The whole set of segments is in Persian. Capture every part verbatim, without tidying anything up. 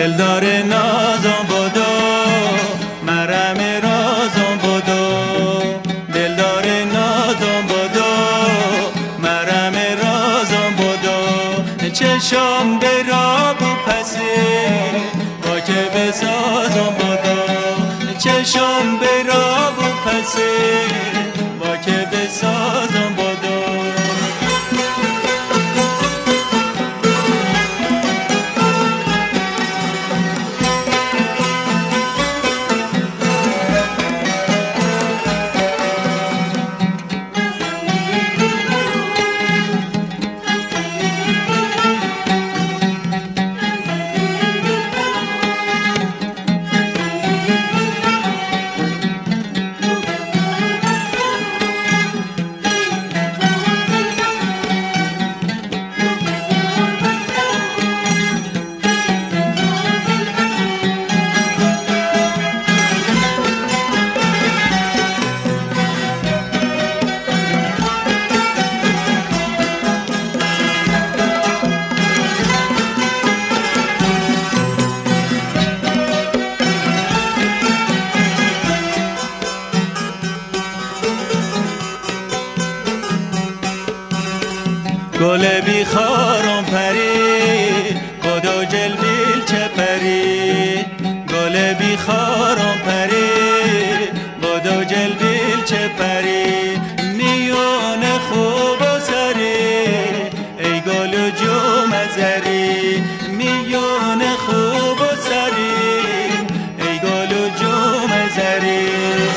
دلدار نازم بودو مرم رازم بودو دلدار نازم بودو مرم رازم بودو چشم برا بو پسی با که بسازم بودو چشم برا بو پسی با که بسازم بودو گل بیخارم پری بدو جلبیل چه پری گل بیخارم پری بدو جلبیل چه پری میون خوب و سری ای گل و جو مزری میون خوب و سری ای گل و جو مزری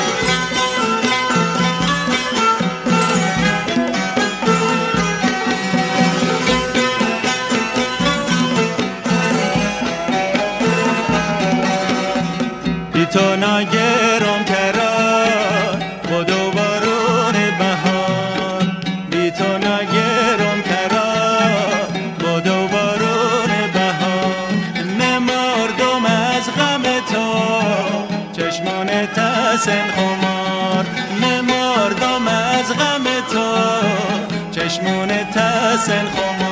تو نگرم کرار بدو بارون بهار بی تو نگرم کرار بدو بارون بهار نمردم از غم تو چشمان تسن خمار نمردم از غم تو چشمان تسن خمار